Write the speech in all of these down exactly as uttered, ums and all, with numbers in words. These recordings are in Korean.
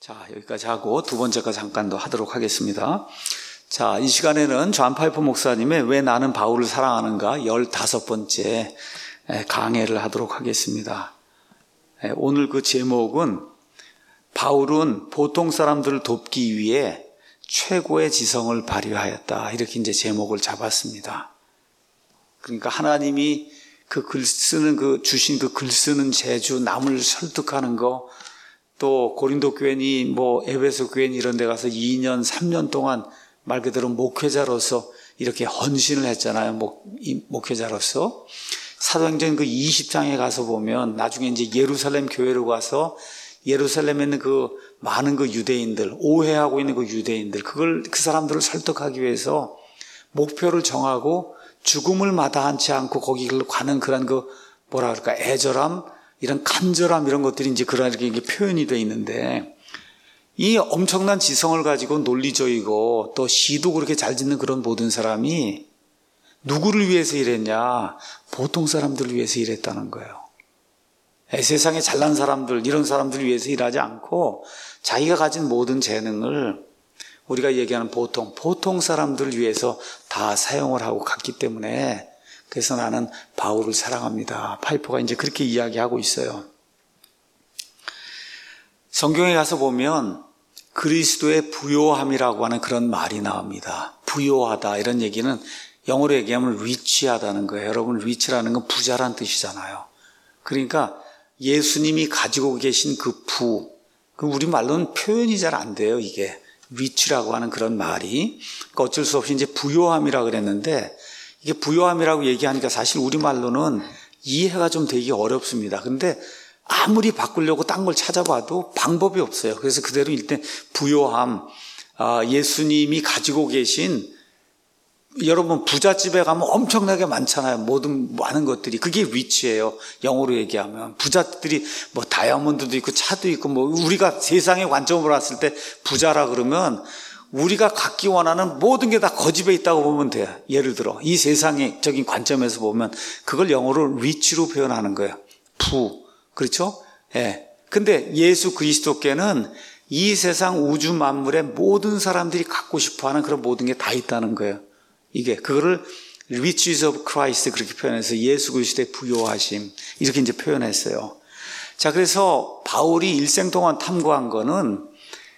자, 여기까지 하고 두 번째 거 잠깐 더 하도록 하겠습니다. 자, 이 시간에는 존 파이퍼 목사님의 왜 나는 바울을 사랑하는가 열다섯 번째 강해를 하도록 하겠습니다. 오늘 그 제목은 바울은 보통 사람들을 돕기 위해 최고의 지성을 발휘하였다. 이렇게 이제 제목을 잡았습니다. 그러니까 하나님이 그 글 쓰는 그 주신 그 글 쓰는 재주, 남을 설득하는 거, 또 고린도 교회니 뭐 에베소 교회니 이런 데 가서 이 년, 삼 년 동안 말 그대로 목회자로서 이렇게 헌신을 했잖아요. 목, 목회자로서. 사도행전 그 이십 장에 가서 보면 나중에 이제 예루살렘 교회로 가서 예루살렘에 있는 그 많은 그 유대인들, 오해하고 있는 그 유대인들, 그걸, 그 사람들을 설득하기 위해서 목표를 정하고 죽음을 마다하지 않고 거기로 가는 그런 그 뭐라 그럴까, 애절함, 이런 간절함 이런 것들이 이제 그렇게 표현이 되어 있는데, 이 엄청난 지성을 가지고 논리적이고 또 시도 그렇게 잘 짓는 그런 모든 사람이 누구를 위해서 일했냐? 보통 사람들을 위해서 일했다는 거예요. 세상에 잘난 사람들, 이런 사람들을 위해서 일하지 않고 자기가 가진 모든 재능을 우리가 얘기하는 보통, 보통 사람들을 위해서 다 사용을 하고 갔기 때문에, 그래서 나는 바울을 사랑합니다. 파이퍼가 이제 그렇게 이야기하고 있어요. 성경에 가서 보면 그리스도의 부요함이라고 하는 그런 말이 나옵니다. 부요하다 이런 얘기는 영어로 얘기하면 리치하다는 거예요. 여러분, 리치라는 건 부자란 뜻이잖아요. 그러니까 예수님이 가지고 계신 그 부, 그 우리말로는 표현이 잘 안 돼요, 이게. 리치라고 하는 그런 말이. 그러니까 어쩔 수 없이 이제 부요함이라고 그랬는데, 이게 부요함이라고 얘기하니까 사실 우리말로는 이해가 좀 되기 어렵습니다. 근데 아무리 바꾸려고 딴 걸 찾아봐도 방법이 없어요. 그래서 그대로 일단 부요함, 예수님이 가지고 계신, 여러분 부잣집에 가면 엄청나게 많잖아요. 모든 많은 것들이. 그게 리치예요. 영어로 얘기하면. 부자들이 뭐 다이아몬드도 있고 차도 있고, 뭐 우리가 세상의 관점으로 봤을 때 부자라 그러면 우리가 갖기 원하는 모든 게 다 거집에 있다고 보면 돼요. 예를 들어 이 세상적인 관점에서 보면 그걸 영어로 리치로 표현하는 거예요. 부. 그렇죠? 예. 근데 예수 그리스도께는 이 세상 우주 만물의 모든 사람들이 갖고 싶어하는 그런 모든 게 다 있다는 거예요. 이게 그거를 riches of Christ 그렇게 표현해서 예수 그리스도의 부요하심 이렇게 이제 표현했어요. 자, 그래서 바울이 일생 동안 탐구한 거는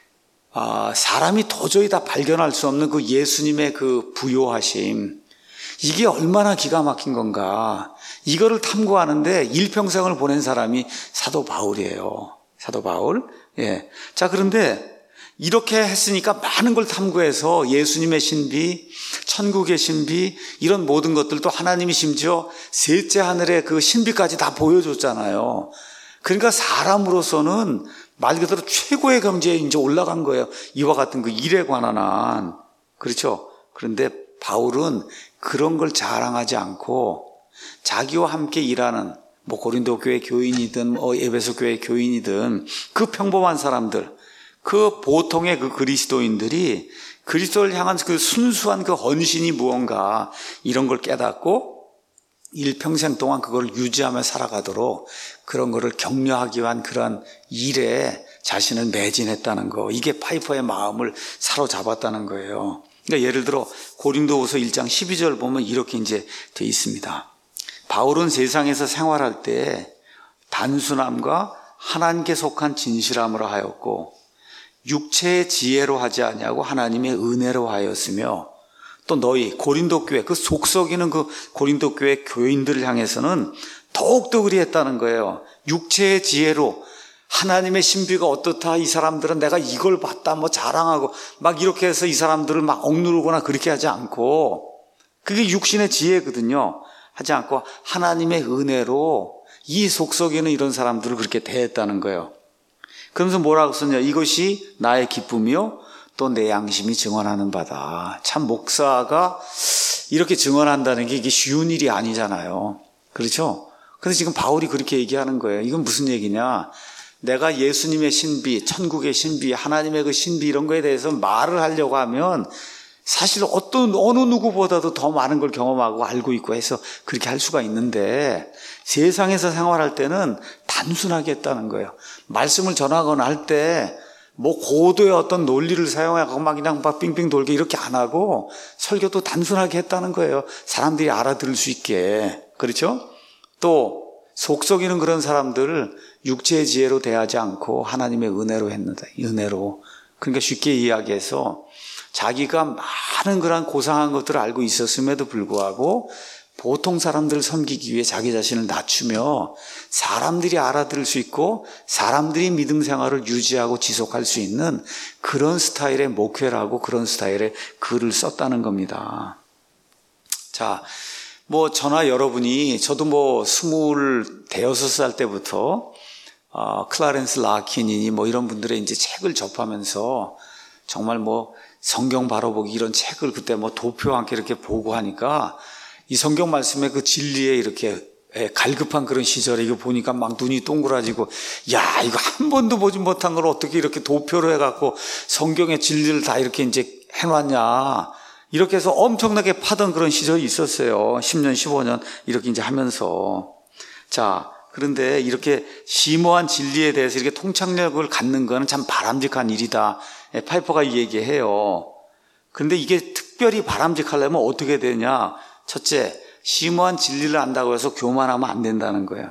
아, 사람이 도저히 다 발견할 수 없는 그 예수님의 그 부요하심, 이게 얼마나 기가 막힌 건가. 이거를 탐구하는데 일평생을 보낸 사람이 사도 바울이에요. 사도 바울. 예. 자, 그런데 이렇게 했으니까 많은 걸 탐구해서 예수님의 신비, 천국의 신비, 이런 모든 것들도 하나님이 심지어 셋째 하늘의 그 신비까지 다 보여줬잖아요. 그러니까 사람으로서는 말 그대로 최고의 경지에 이제 올라간 거예요. 이와 같은 그 일에 관한 한. 그렇죠? 그런데 바울은 그런 걸 자랑하지 않고 자기와 함께 일하는 뭐 고린도 교회 교인이든 뭐 에베소 교회 교인이든 그 평범한 사람들, 그 보통의 그 그리스도인들이 그리스도를 향한 그 순수한 그 헌신이 무언가 이런 걸 깨닫고 일평생 동안 그걸 유지하며 살아가도록 그런 거를 격려하기 위한 그런 일에 자신을 매진했다는 거. 이게 파이퍼의 마음을 사로잡았다는 거예요. 그러니까 예를 들어 고린도후서 일 장 십이 절 보면 이렇게 이제 돼 있습니다. 바울은 세상에서 생활할 때 단순함과 하나님께 속한 진실함으로 하였고 육체의 지혜로 하지 아니하고 하나님의 은혜로 하였으며, 또 너희 고린도 교회, 그 속썩이는 그 고린도 교회 교인들을 향해서는 더욱더 그리했다는 거예요. 육체의 지혜로 하나님의 신비가 어떻다, 이 사람들은 내가 이걸 봤다 뭐 자랑하고 막 이렇게 해서 이 사람들을 막 억누르거나 그렇게 하지 않고, 그게 육신의 지혜거든요. 하지 않고 하나님의 은혜로 이 속썩이는 이런 사람들을 그렇게 대했다는 거예요. 그러면서 뭐라고 썼냐? 이것이 나의 기쁨이요 또 내 양심이 증언하는 바다. 참 목사가 이렇게 증언한다는 게 이게 쉬운 일이 아니잖아요. 그렇죠? 근데 지금 바울이 그렇게 얘기하는 거예요. 이건 무슨 얘기냐? 내가 예수님의 신비, 천국의 신비, 하나님의 그 신비 이런 거에 대해서 말을 하려고 하면 사실 어떤 어느 누구보다도 더 많은 걸 경험하고 알고 있고 해서 그렇게 할 수가 있는데, 세상에서 생활할 때는 단순하게 했다는 거예요. 말씀을 전하거나 할 때 뭐 고도의 어떤 논리를 사용하고 막 그냥 막 빙빙 돌게 이렇게 안 하고 설교도 단순하게 했다는 거예요. 사람들이 알아들을 수 있게. 그렇죠? 또 속썩이는 그런 사람들을 육체의 지혜로 대하지 않고 하나님의 은혜로 했는다. 은혜로. 그러니까 쉽게 이야기해서 자기가 많은 그런 고상한 것들을 알고 있었음에도 불구하고 보통 사람들을 섬기기 위해 자기 자신을 낮추며 사람들이 알아들을 수 있고 사람들이 믿음 생활을 유지하고 지속할 수 있는 그런 스타일의 목회라고 그런 스타일의 글을 썼다는 겁니다. 자, 뭐 저나 여러분이 저도 뭐 스물 대여섯 살 때부터 어, 클라렌스 라킨이니 뭐 이런 분들의 이제 책을 접하면서 정말 뭐 성경 바로 보기 이런 책을 그때 뭐 도표와 함께 이렇게 보고 하니까 이 성경 말씀의 그 진리에 이렇게 갈급한 그런 시절에 이거 보니까 막 눈이 동그라지고 야 이거 한 번도 보지 못한 걸 어떻게 이렇게 도표로 해갖고 성경의 진리를 다 이렇게 이제 해놨냐 이렇게 해서 엄청나게 파던 그런 시절이 있었어요. 십 년 십오 년 이렇게 이제 하면서. 자 그런데 이렇게 심오한 진리에 대해서 이렇게 통찰력을 갖는 거는 참 바람직한 일이다. 파이퍼가 이 얘기해요. 그런데 이게 특별히 바람직하려면 어떻게 되냐. 첫째, 심오한 진리를 안다고 해서 교만하면 안 된다는 거예요.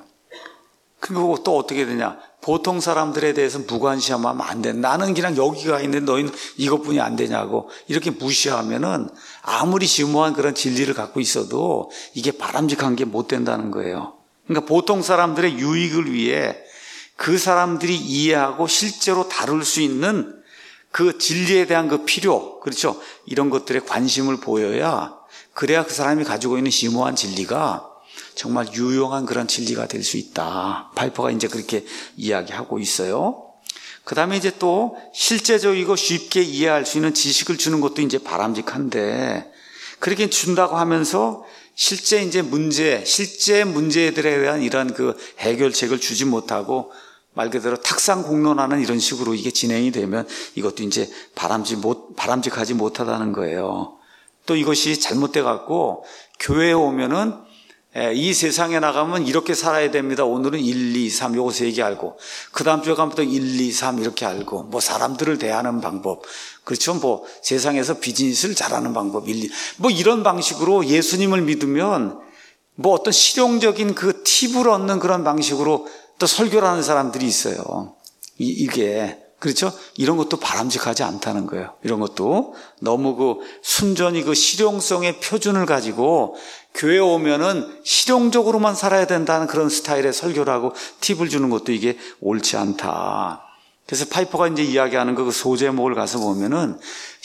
그리고 또 어떻게 되냐. 보통 사람들에 대해서 무관심하면 안 돼. 나는 그냥 여기가 있는데 너희는 이것뿐이 안 되냐고 이렇게 무시하면은 아무리 심오한 그런 진리를 갖고 있어도 이게 바람직한 게 못 된다는 거예요. 그러니까 보통 사람들의 유익을 위해 그 사람들이 이해하고 실제로 다룰 수 있는 그 진리에 대한 그 필요, 그렇죠? 이런 것들에 관심을 보여야 그래야 그 사람이 가지고 있는 심오한 진리가 정말 유용한 그런 진리가 될 수 있다. 파이퍼가 이제 그렇게 이야기하고 있어요. 그 다음에 이제 또 실제적이고 쉽게 이해할 수 있는 지식을 주는 것도 이제 바람직한데 그렇게 준다고 하면서 실제 이제 문제, 실제 문제들에 대한 이런 그 해결책을 주지 못하고 말 그대로 탁상 공론하는 이런 식으로 이게 진행이 되면 이것도 이제 바람직 못, 바람직하지 못하다는 거예요. 또 이것이 잘못돼 갖고 교회에 오면은 이 세상에 나가면 이렇게 살아야 됩니다. 오늘은 일, 이, 삼 요거 세 개 알고 그 다음 주에 가면 또 일, 이, 삼 이렇게 알고 뭐 사람들을 대하는 방법 그렇죠. 뭐 세상에서 비즈니스를 잘하는 방법 일, 이 뭐 이런 방식으로 예수님을 믿으면 뭐 어떤 실용적인 그 팁을 얻는 그런 방식으로 또 설교를 하는 사람들이 있어요. 이, 이게 그렇죠? 이런 것도 바람직하지 않다는 거예요. 이런 것도 너무 그 순전히 그 실용성의 표준을 가지고 교회에 오면은 실용적으로만 살아야 된다는 그런 스타일의 설교를 하고 팁을 주는 것도 이게 옳지 않다. 그래서 파이퍼가 이제 이야기하는 그 소제목을 가서 보면은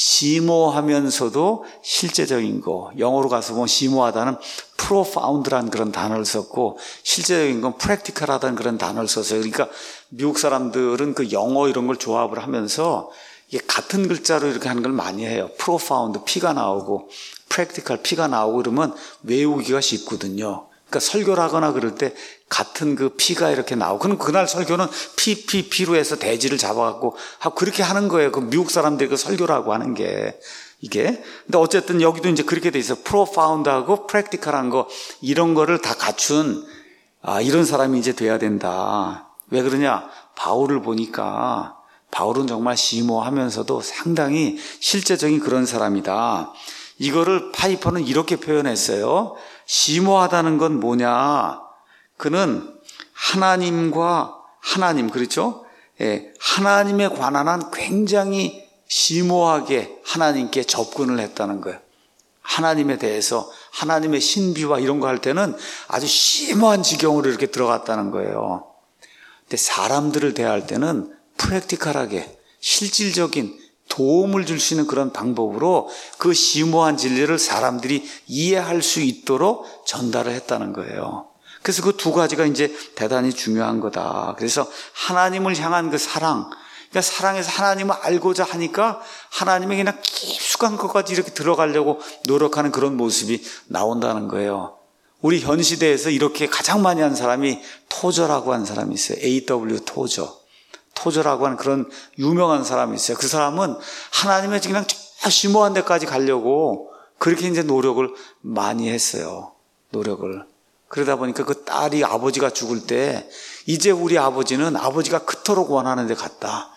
심오하면서도 실제적인 거, 영어로 가서 보면 심오하다는 profound라는 그런 단어를 썼고 실제적인 건 practical하다는 그런 단어를 썼어요. 그러니까 미국 사람들은 그 영어 이런 걸 조합을 하면서 이게 같은 글자로 이렇게 하는 걸 많이 해요. profound, P가 나오고 practical, P가 나오고 그러면 외우기가 쉽거든요. 그러니까 설교를 하거나 그럴 때 같은 그 P가 이렇게 나오고 그럼 그날 설교는 P, P, P로 해서 대지를 잡아갖고 하고 그렇게 하는 거예요. 그 미국 사람들이 그 설교라고 하는 게 이게. 근데 어쨌든 여기도 이제 그렇게 돼 있어요. profound하고 practical한 거 이런 거를 다 갖춘 아, 이런 사람이 이제 돼야 된다. 왜 그러냐? 바울을 보니까 바울은 정말 심오하면서도 상당히 실제적인 그런 사람이다. 이거를 파이퍼는 이렇게 표현했어요. 심오하다는 건 뭐냐? 그는 하나님과 하나님, 그렇죠? 예, 하나님에 관한 한 굉장히 심오하게 하나님께 접근을 했다는 거예요. 하나님에 대해서 하나님의 신비와 이런 거 할 때는 아주 심오한 지경으로 이렇게 들어갔다는 거예요. 근데 사람들을 대할 때는 프랙티컬하게 실질적인 도움을 줄 수 있는 그런 방법으로 그 심오한 진리를 사람들이 이해할 수 있도록 전달을 했다는 거예요. 그래서 그 두 가지가 이제 대단히 중요한 거다. 그래서 하나님을 향한 그 사랑, 그러니까 사랑해서 하나님을 알고자 하니까 하나님의 그냥 깊숙한 것까지 이렇게 들어가려고 노력하는 그런 모습이 나온다는 거예요. 우리 현 시대에서 이렇게 가장 많이 한 사람이 토저라고 하는 사람이 있어요. 에이 더블유 토저. 토저라고 하는 그런 유명한 사람이 있어요. 그 사람은 하나님의 그냥 저 심오한 데까지 가려고 그렇게 이제 노력을 많이 했어요. 노력을. 그러다 보니까 그 딸이 아버지가 죽을 때 이제 우리 아버지는 아버지가 그토록 원하는 데 갔다.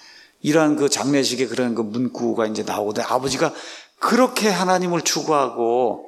이러한 그 장례식에 그런 그 문구가 이제 나오거든요. 아버지가 그렇게 하나님을 추구하고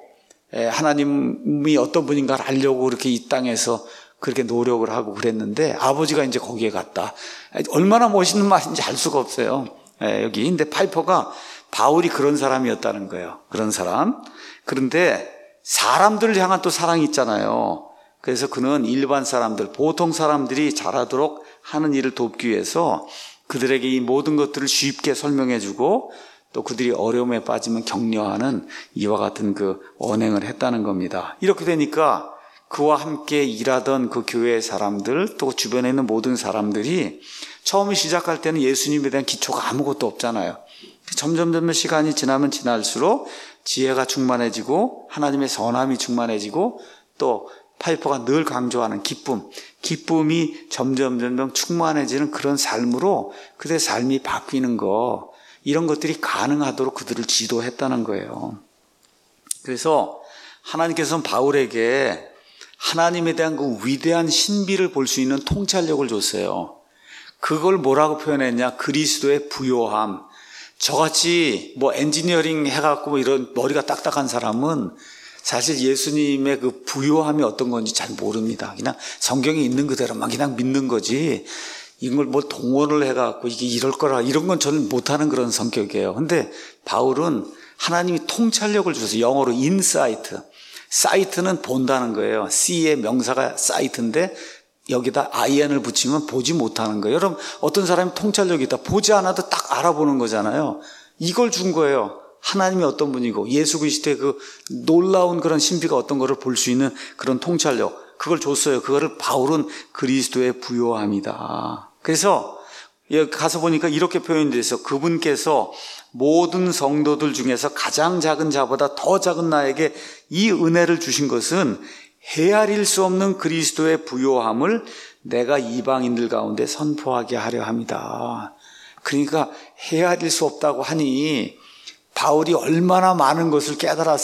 하나님이 어떤 분인가를 알려고 그렇게 이 땅에서 그렇게 노력을 하고 그랬는데 아버지가 이제 거기에 갔다. 얼마나 멋있는 말인지 알 수가 없어요. 여기. 근데 파이퍼가 바울이 그런 사람이었다는 거예요. 그런 사람. 그런데 사람들을 향한 또 사랑이 있잖아요. 그래서 그는 일반 사람들, 보통 사람들이 잘하도록 하는 일을 돕기 위해서 그들에게 이 모든 것들을 쉽게 설명해주고 또 그들이 어려움에 빠지면 격려하는 이와 같은 그 언행을 했다는 겁니다. 이렇게 되니까 그와 함께 일하던 그 교회의 사람들 또 주변에 있는 모든 사람들이 처음에 시작할 때는 예수님에 대한 기초가 아무것도 없잖아요. 점점 점점 시간이 지나면 지날수록 지혜가 충만해지고 하나님의 선함이 충만해지고 또 파이퍼가 늘 강조하는 기쁨, 기쁨이 점점 점점 충만해지는 그런 삶으로 그들의 삶이 바뀌는 거, 이런 것들이 가능하도록 그들을 지도했다는 거예요. 그래서 하나님께서는 바울에게 하나님에 대한 그 위대한 신비를 볼 수 있는 통찰력을 줬어요. 그걸 뭐라고 표현했냐? 그리스도의 부요함. 저같이 뭐 엔지니어링 해갖고 뭐 이런 머리가 딱딱한 사람은 사실 예수님의 그 부요함이 어떤 건지 잘 모릅니다. 그냥 성경에 있는 그대로만 그냥 믿는 거지. 이걸 뭐 동원을 해갖고 이게 이럴 거라 이런 건 저는 못하는 그런 성격이에요. 근데 바울은 하나님이 통찰력을 주셔서 영어로 인사이트. 사이트는 본다는 거예요. C의 명사가 사이트인데 여기다 아이엔을 붙이면 보지 못하는 거예요. 여러분 어떤 사람이 통찰력이 있다. 보지 않아도 딱 알아보는 거잖아요. 이걸 준 거예요. 하나님이 어떤 분이고 예수 그리스도의 그 놀라운 그런 신비가 어떤 거를 볼 수 있는 그런 통찰력. 그걸 줬어요. 그거를 바울은 그리스도의 부요함이다. 그래서 여기 가서 보니까 이렇게 표현되어 있어. 그분께서 모든 성도들 중에서 가장 작은 자보다 더 작은 나에게 이 은혜를 주신 것은 헤아릴 수 없는 그리스도의 부요함을 내가 이방인들 가운데 선포하게 하려 합니다. 그러니까 헤아릴 수 없다고 하니 바울이 얼마나 많은 것을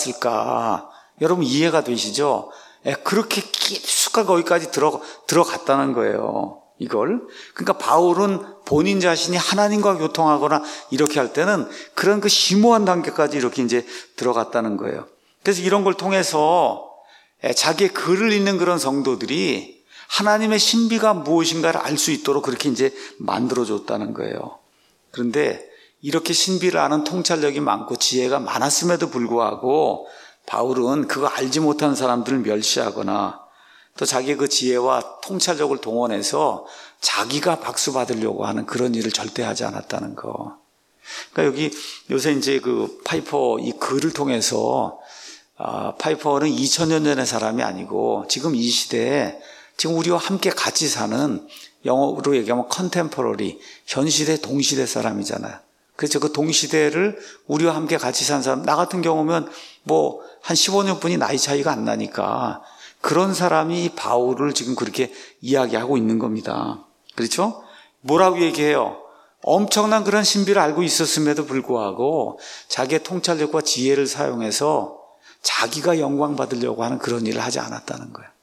깨달았을까. 여러분 이해가 되시죠? 그렇게 깊숙하게 거기까지 들어, 들어갔다는 거예요. 이걸. 그러니까 바울은 본인 자신이 하나님과 교통하거나 이렇게 할 때는 그런 그 심오한 단계까지 이렇게 이제 들어갔다는 거예요. 그래서 이런 걸 통해서 자기의 글을 읽는 그런 성도들이 하나님의 신비가 무엇인가를 알 수 있도록 그렇게 이제 만들어줬다는 거예요. 그런데 이렇게 신비를 아는 통찰력이 많고 지혜가 많았음에도 불구하고 바울은 그거 알지 못하는 사람들을 멸시하거나 또 자기의 그 지혜와 통찰력을 동원해서 자기가 박수 받으려고 하는 그런 일을 절대 하지 않았다는 거. 그러니까 여기 요새 이제 그 파이퍼 이 글을 통해서 아, 파이퍼는 이천 년 전의 사람이 아니고 지금 이 시대에 지금 우리와 함께 같이 사는 영어로 얘기하면 컨템포러리, 현 시대 동시대 사람이잖아요. 그래서 그 동시대를 우리와 함께 같이 산 사람, 나 같은 경우면 뭐 한 십오 년뿐이 나이 차이가 안 나니까 그런 사람이 바울을 지금 그렇게 이야기하고 있는 겁니다. 그렇죠? 뭐라고 얘기해요? 엄청난 그런 신비를 알고 있었음에도 불구하고 자기의 통찰력과 지혜를 사용해서 자기가 영광 받으려고 하는 그런 일을 하지 않았다는 거예요.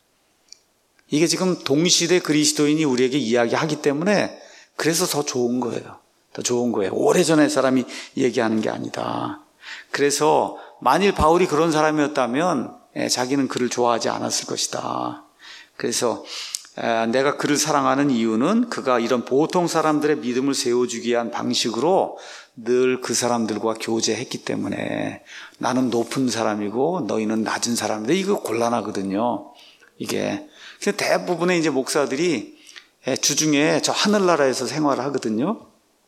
이게 지금 동시대 그리스도인이 우리에게 이야기하기 때문에 그래서 더 좋은 거예요. 더 좋은 거예요. 오래전의 사람이 얘기하는 게 아니다. 그래서 만일 바울이 그런 사람이었다면 자기는 그를 좋아하지 않았을 것이다. 그래서 내가 그를 사랑하는 이유는 그가 이런 보통 사람들의 믿음을 세워주기 위한 방식으로 늘 그 사람들과 교제했기 때문에 나는 높은 사람이고 너희는 낮은 사람인데 이거 곤란하거든요. 이게 그래서 대부분의 이제 목사들이 주중에 저 하늘나라에서 생활을 하거든요.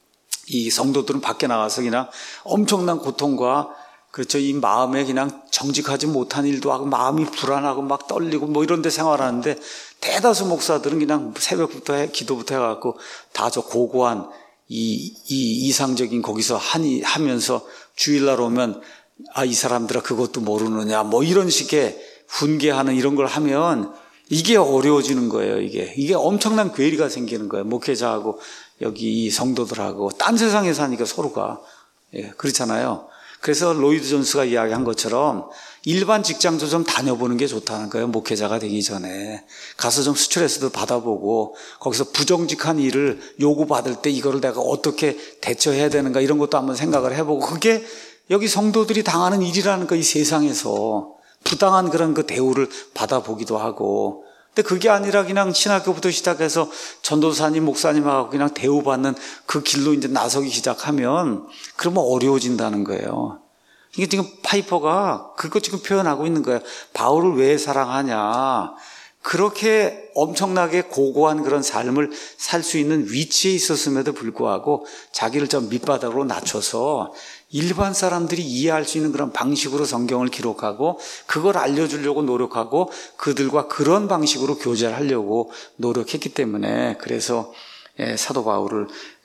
이 성도들은 밖에 나가서 그냥 엄청난 고통과 그렇죠. 이 마음에 그냥 정직하지 못한 일도 하고 마음이 불안하고 막 떨리고 뭐 이런 데 생활하는데 대다수 목사들은 그냥 새벽부터 해, 기도부터 해갖고 다 저 고고한 이, 이 이상적인 거기서 하니, 하면서 주일날 오면 아, 이 사람들아 그것도 모르느냐 뭐 이런 식의 훈계하는 이런 걸 하면 이게 어려워지는 거예요. 이게. 이게 엄청난 괴리가 생기는 거예요. 목회자하고 여기 이 성도들하고 딴 세상에 사니까 서로가. 예, 그렇잖아요. 그래서 로이드 존스가 이야기한 것처럼 일반 직장도 좀 다녀보는 게 좋다는 거예요. 목회자가 되기 전에. 가서 좀 스트레스도 받아보고 거기서 부정직한 일을 요구받을 때 이거를 내가 어떻게 대처해야 되는가 이런 것도 한번 생각을 해보고 그게 여기 성도들이 당하는 일이라는 거 이 세상에서 부당한 그런 그 대우를 받아보기도 하고 근데 그게 아니라 그냥 신학교부터 시작해서 전도사님, 목사님하고 그냥 대우받는 그 길로 이제 나서기 시작하면 그러면 어려워진다는 거예요. 이게 지금 파이퍼가 그거 지금 표현하고 있는 거예요. 바울을 왜 사랑하냐. 그렇게 엄청나게 고고한 그런 삶을 살 수 있는 위치에 있었음에도 불구하고 자기를 좀 밑바닥으로 낮춰서 일반 사람들이 이해할 수 있는 그런 방식으로 성경을 기록하고 그걸 알려주려고 노력하고 그들과 그런 방식으로 교제를 하려고 노력했기 때문에 그래서 사도 바울을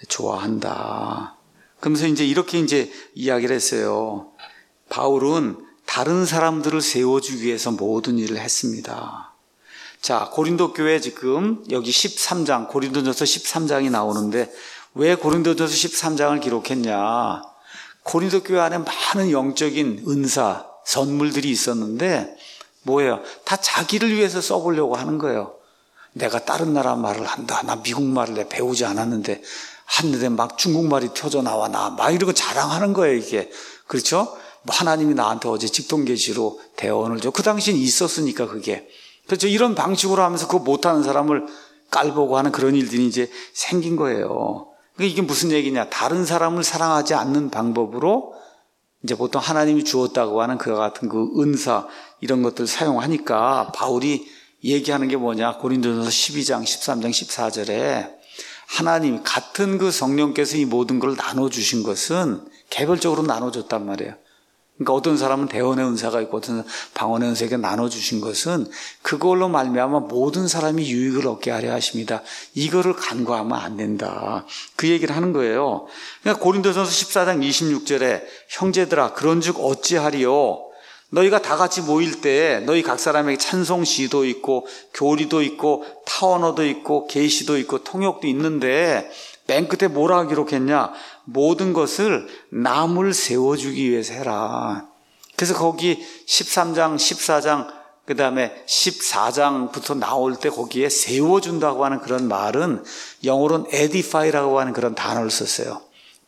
좋아한다. 그러면서 이제 이렇게 이제 이야기를 했어요. 바울은 다른 사람들을 세워주기 위해서 모든 일을 했습니다. 자, 고린도 교회 지금 여기 십삼 장, 고린도전서 십삼 장이 나오는데 왜 고린도전서 십삼 장을 기록했냐? 고린도 교회 안에 많은 영적인 은사, 선물들이 있었는데 뭐예요? 다 자기를 위해서 써보려고 하는 거예요. 내가 다른 나라 말을 한다. 나 미국 말을 내 배우지 않았는데 하는데 막 중국말이 튀어져 나와 나. 막 이러고 자랑하는 거예요, 이게. 그렇죠? 뭐 하나님이 나한테 어제 직통계시로 대언을 줘. 그 당시엔 있었으니까 그게. 그렇죠? 이런 방식으로 하면서 그거 못하는 사람을 깔보고 하는 그런 일들이 이제 생긴 거예요. 이게 무슨 얘기냐? 다른 사람을 사랑하지 않는 방법으로 이제 보통 하나님이 주었다고 하는 그와 같은 그 은사 이런 것들 사용하니까 바울이 얘기하는 게 뭐냐? 고린도전서 십이 장, 십삼 장, 십사 절에 하나님 같은 그 성령께서 이 모든 걸 나눠주신 것은 개별적으로 나눠줬단 말이에요. 그러니까 어떤 사람은 대언의 은사가 있고 어떤 사람은 방언의 은사가 나눠주신 것은 그걸로 말미암아 모든 사람이 유익을 얻게 하려 하십니다. 이거를 간과하면 안 된다. 그 얘기를 하는 거예요. 그러니까 고린도전서 십사 장 이십육 절에 형제들아 그런즉 어찌하리요? 너희가 다 같이 모일 때 너희 각 사람에게 찬송 시도 있고 교리도 있고 타언어도 있고 계시도 있고 통역도 있는데 맨 끝에 뭐라고 기록했냐? 모든 것을 남을 세워주기 위해서 해라. 그래서 거기 십삼 장, 십사 장, 그 다음에 십사 장부터 나올 때 거기에 세워준다고 하는 그런 말은 영어로는 edify라고 하는 그런 단어를 썼어요.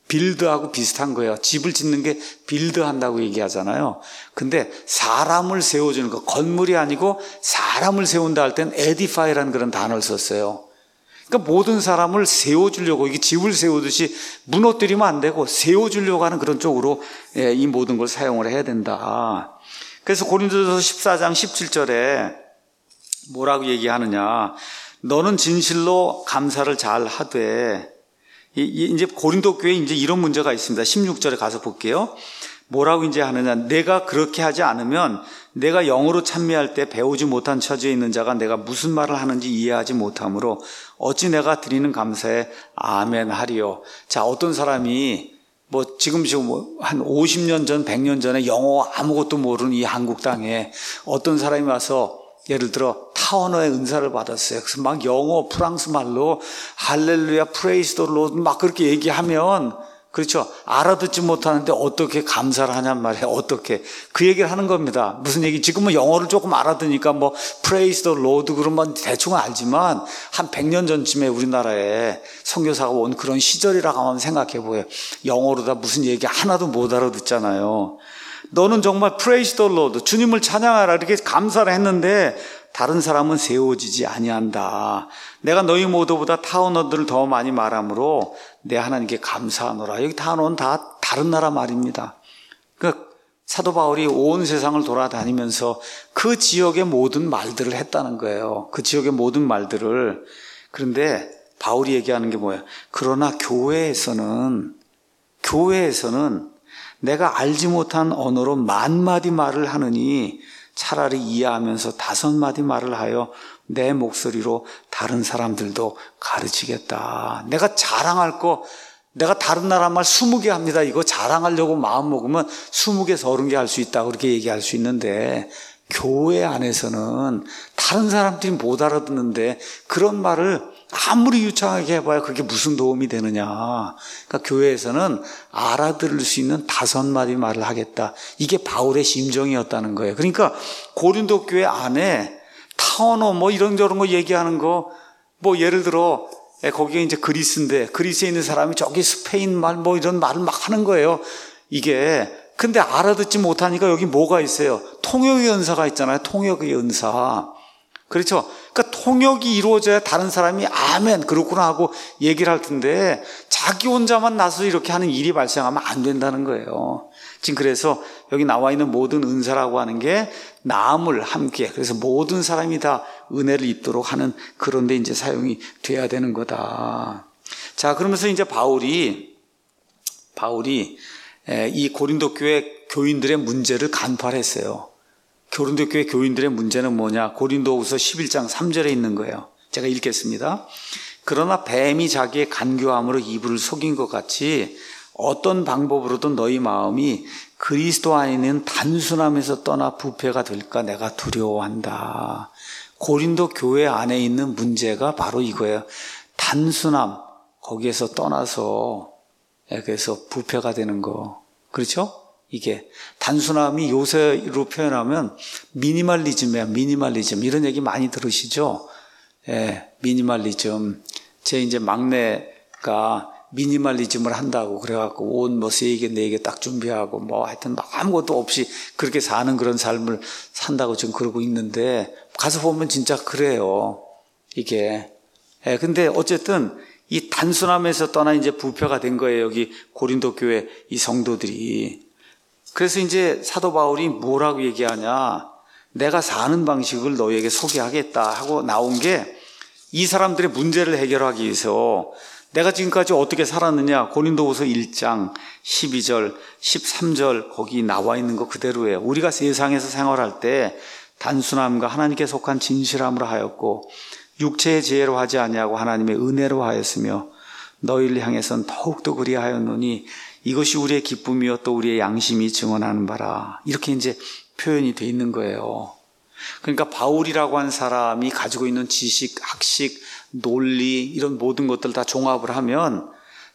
빌드하고 비슷한 거예요. 집을 짓는 게 빌드한다고 얘기하잖아요. 근데 사람을 세워주는 거, 건물이 아니고 사람을 세운다 할 땐 edify라는 그런 단어를 썼어요. 그러니까 모든 사람을 세워주려고 이게 집을 세우듯이 무너뜨리면 안 되고 세워주려고 하는 그런 쪽으로 이 모든 걸 사용을 해야 된다. 그래서 고린도전서 십사 장 십칠 절에 뭐라고 얘기하느냐? 너는 진실로 감사를 잘 하되 이제 고린도 교회에 이제 이런 문제가 있습니다. 십육 절에 가서 볼게요. 뭐라고 이제 하느냐? 내가 그렇게 하지 않으면 내가 영어로 찬미할 때 배우지 못한 처지에 있는 자가 내가 무슨 말을 하는지 이해하지 못하므로 어찌 내가 드리는 감사에 아멘 하리요. 자, 어떤 사람이 뭐 지금 지금 뭐 한 오십 년 전, 백 년 전에 영어 아무것도 모르는 이 한국 땅에 어떤 사람이 와서 예를 들어 타언어의 은사를 받았어요. 그래서 막 영어, 프랑스 말로 할렐루야, 프레이즈 더 로드 막 그렇게 얘기하면 그렇죠. 알아듣지 못하는데 어떻게 감사를 하냔 말이에요. 어떻게. 그 얘기를 하는 겁니다. 무슨 얘기? 지금은 영어를 조금 알아듣니까 뭐 praise the Lord 그러면 대충은 알지만 한 백 년 전쯤에 우리나라에 선교사가 온 그런 시절이라고 한번 생각해 보여요. 영어로 다 무슨 얘기 하나도 못 알아듣잖아요. 너는 정말 praise the Lord, 주님을 찬양하라 이렇게 감사를 했는데 다른 사람은 세워지지 아니한다. 내가 너희 모두보다 타언어들을 더 많이 말하므로 내 하나님께 감사하노라. 여기 타언어는 다 다른 나라 말입니다. 그러니까 사도 바울이 온 세상을 돌아다니면서 그 지역의 모든 말들을 했다는 거예요. 그 지역의 모든 말들을. 그런데 바울이 얘기하는 게 뭐예요? 그러나 교회에서는 교회에서는 내가 알지 못한 언어로 만 마디 말을 하느니 차라리 이해하면서 다섯 마디 말을 하여 내 목소리로 다른 사람들도 가르치겠다. 내가 자랑할 거, 내가 다른 나라 말 스무 개 합니다. 이거 자랑하려고 마음 먹으면 스무 개, 서른 개 할 수 있다. 그렇게 얘기할 수 있는데 교회 안에서는 다른 사람들이 못 알아듣는데 그런 말을 아무리 유창하게 해봐야 그게 무슨 도움이 되느냐. 그러니까 교회에서는 알아들을 수 있는 다섯 마디 말을 하겠다. 이게 바울의 심정이었다는 거예요. 그러니까 고린도 교회 안에 타원어 뭐 이런저런 거 얘기하는 거, 뭐 예를 들어 거기에 이제 그리스인데 그리스에 있는 사람이 저기 스페인 말 뭐 이런 말을 막 하는 거예요. 이게 근데 알아듣지 못하니까 여기 뭐가 있어요? 통역의 은사가 있잖아요. 통역의 은사. 그렇죠? 그러니까 통역이 이루어져야 다른 사람이 아멘 그렇구나 하고 얘기를 할 텐데 자기 혼자만 나서 이렇게 하는 일이 발생하면 안 된다는 거예요. 지금 그래서 여기 나와 있는 모든 은사라고 하는 게 남을 함께, 그래서 모든 사람이 다 은혜를 입도록 하는 그런 데 이제 사용이 돼야 되는 거다. 자, 그러면서 이제 바울이 바울이 이 고린도 교회 교인들의 문제를 간파했어요. 고린도 교회 교인들의 문제는 뭐냐? 고린도후서 십일 장 삼 절에 있는 거예요. 제가 읽겠습니다. 그러나 뱀이 자기의 간교함으로 이불을 속인 것 같이 어떤 방법으로든 너희 마음이 그리스도 안에 있는 단순함에서 떠나 부패가 될까 내가 두려워한다. 고린도 교회 안에 있는 문제가 바로 이거예요. 단순함, 거기에서 떠나서 그래서 부패가 되는 거. 그렇죠? 이게 단순함이 요새로 표현하면 미니멀리즘이야. 미니멀리즘 이런 얘기 많이 들으시죠? 예, 미니멀리즘. 제 이제 막내가 미니멀리즘을 한다고 그래갖고 옷 뭐 세 개, 네 개 딱 준비하고 뭐 하여튼 아무것도 없이 그렇게 사는 그런 삶을 산다고 지금 그러고 있는데 가서 보면 진짜 그래요. 이게. 예, 근데 어쨌든 이 단순함에서 떠나 이제 부패가 된 거예요. 여기 고린도 교회 이 성도들이. 그래서 이제 사도 바울이 뭐라고 얘기하냐. 내가 사는 방식을 너희에게 소개하겠다 하고 나온 게 이 사람들의 문제를 해결하기 위해서 내가 지금까지 어떻게 살았느냐. 고린도후서 일 장 십이 절, 십삼 절 거기 나와 있는 거 그대로예요. 우리가 세상에서 생활할 때 단순함과 하나님께 속한 진실함으로 하였고 육체의 지혜로 하지 아니하고 하나님의 은혜로 하였으며 너희를 향해서는 더욱더 그리하였노니 이것이 우리의 기쁨이요 또 우리의 양심이 증언하는 바라. 이렇게 이제 표현이 돼 있는 거예요. 그러니까 바울이라고 한 사람이 가지고 있는 지식, 학식, 논리 이런 모든 것들 다 종합을 하면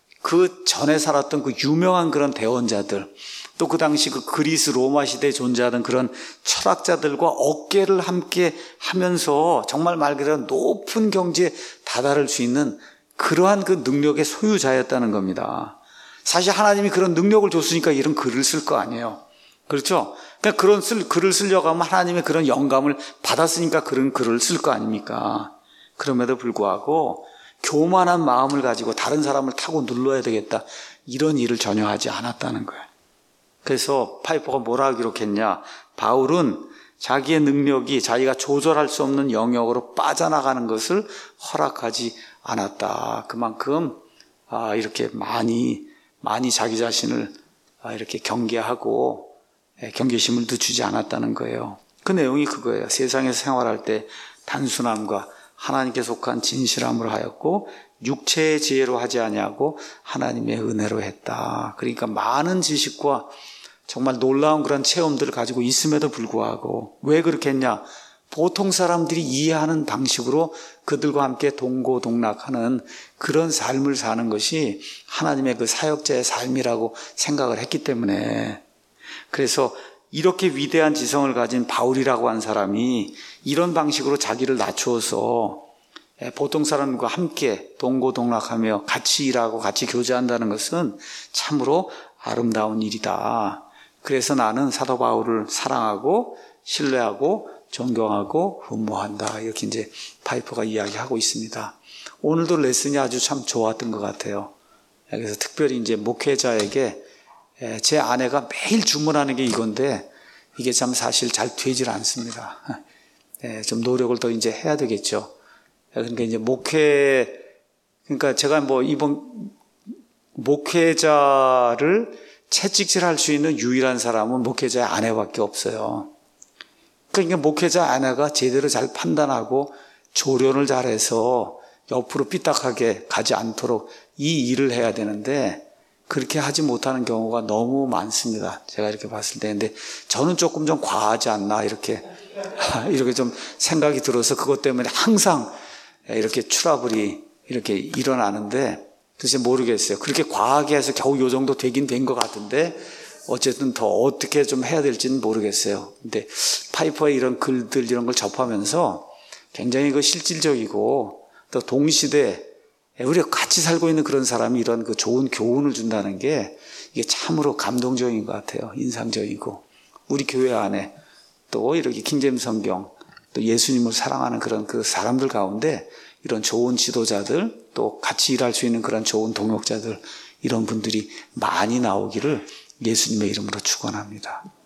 그 전에 살았던 그 유명한 그런 대원자들 또 그 당시 그 그리스 로마 시대에 존재하던 그런 철학자들과 어깨를 함께 하면서 정말 말 그대로 높은 경지에 다다를 수 있는 그러한 그 능력의 소유자였다는 겁니다. 사실 하나님이 그런 능력을 줬으니까 이런 글을 쓸 거 아니에요. 그렇죠? 그러니까 그런 쓸, 글을 쓰려고 하면 하나님의 그런 영감을 받았으니까 그런 글을 쓸 거 아닙니까? 그럼에도 불구하고 교만한 마음을 가지고 다른 사람을 타고 눌러야 되겠다. 이런 일을 전혀 하지 않았다는 거예요. 그래서 파이퍼가 뭐라고 기록했냐. 바울은 자기의 능력이 자기가 조절할 수 없는 영역으로 빠져나가는 것을 허락하지 않았다. 그만큼 아, 이렇게 많이 많이 자기 자신을 아, 이렇게 경계하고 경계심을도 주지 않았다는 거예요. 그 내용이 그거예요. 세상에서 생활할 때 단순함과 하나님께 속한 진실함으로 하였고 육체의 지혜로 하지 아니하고 하나님의 은혜로 했다. 그러니까 많은 지식과 정말 놀라운 그런 체험들을 가지고 있음에도 불구하고 왜 그렇게 했냐? 보통 사람들이 이해하는 방식으로 그들과 함께 동고동락하는 그런 삶을 사는 것이 하나님의 그 사역자의 삶이라고 생각을 했기 때문에 그래서 이렇게 위대한 지성을 가진 바울이라고 한 사람이 이런 방식으로 자기를 낮추어서 보통 사람과 함께 동고동락하며 같이 일하고 같이 교제한다는 것은 참으로 아름다운 일이다. 그래서 나는 사도 바울을 사랑하고 신뢰하고 존경하고 흠모한다. 이렇게 이제 파이퍼가 이야기하고 있습니다. 오늘도 레슨이 아주 참 좋았던 것 같아요. 그래서 특별히 이제 목회자에게 제 아내가 매일 주문하는 게 이건데 이게 참 사실 잘 되질 않습니다. 좀 노력을 더 이제 해야 되겠죠. 그러니까 이제 목회, 그러니까 제가 뭐 이번 목회자를 채찍질 할 수 있는 유일한 사람은 목회자의 아내밖에 없어요. 그러니까 목회자 아내가 제대로 잘 판단하고 조련을 잘해서 옆으로 삐딱하게 가지 않도록 이 일을 해야 되는데 그렇게 하지 못하는 경우가 너무 많습니다. 제가 이렇게 봤을 때. 근데 저는 조금 좀 과하지 않나 이렇게 이렇게 좀 생각이 들어서 그것 때문에 항상 이렇게 트러블이 이렇게 일어나는데 글쎄 모르겠어요. 그렇게 과하게 해서 겨우 요 정도 되긴 된 것 같은데 어쨌든 더 어떻게 좀 해야 될지는 모르겠어요. 근데 파이퍼의 이런 글들 이런 걸 접하면서 굉장히 그 실질적이고 또 동시대 우리가 같이 살고 있는 그런 사람이 이런 그 좋은 교훈을 준다는 게 이게 참으로 감동적인 것 같아요. 인상적이고 우리 교회 안에 또 이렇게 킹제임스 성경 또 예수님을 사랑하는 그런 그 사람들 가운데 이런 좋은 지도자들 또 같이 일할 수 있는 그런 좋은 동역자들 이런 분들이 많이 나오기를 예수님의 이름으로 축원합니다.